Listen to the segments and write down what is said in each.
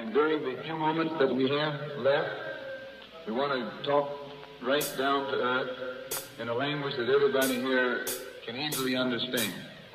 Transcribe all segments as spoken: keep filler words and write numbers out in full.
And during the few moments that we have left, we want to talk right down to earth in a language that everybody here can easily understand.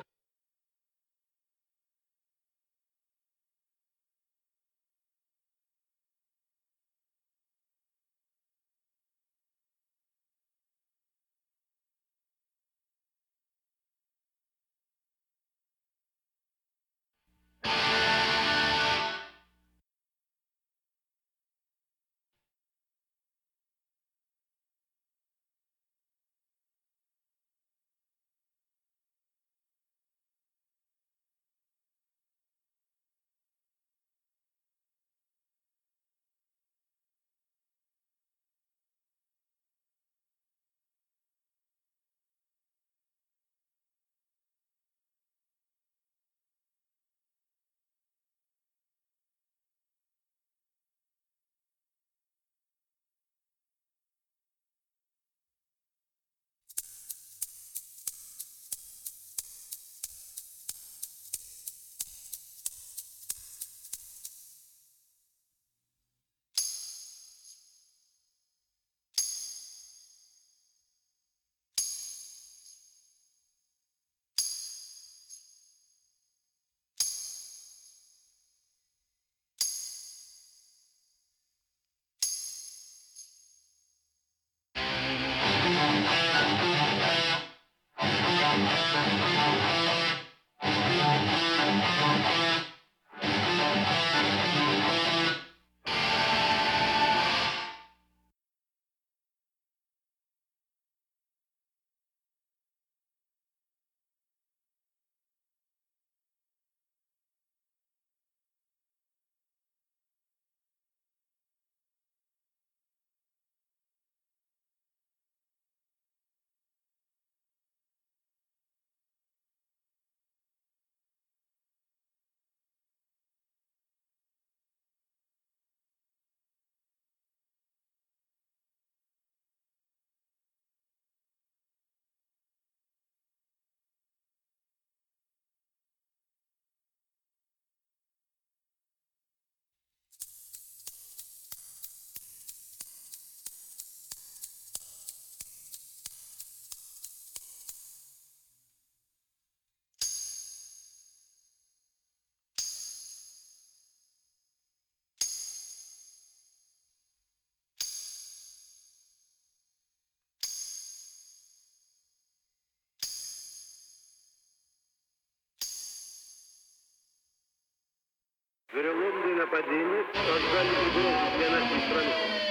Вероломные нападения создали угрозу для нашей страны.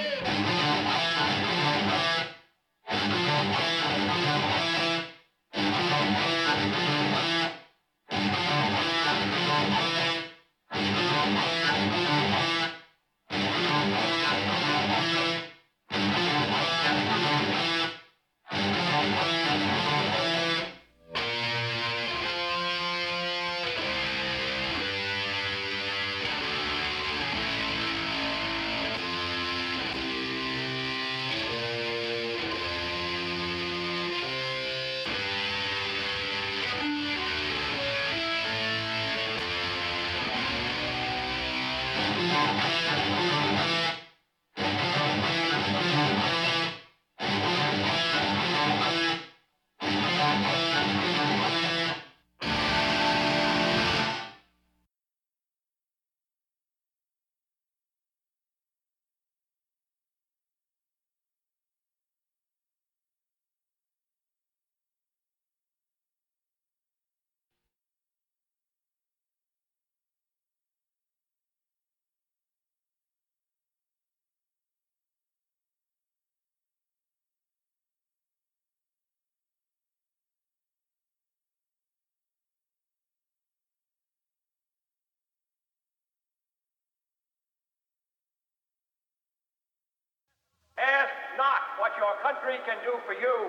Ask not what your country can do for you.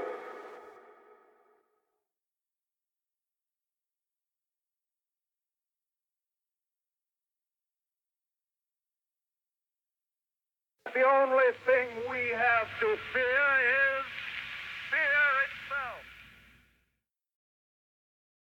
The only thing we have to fear is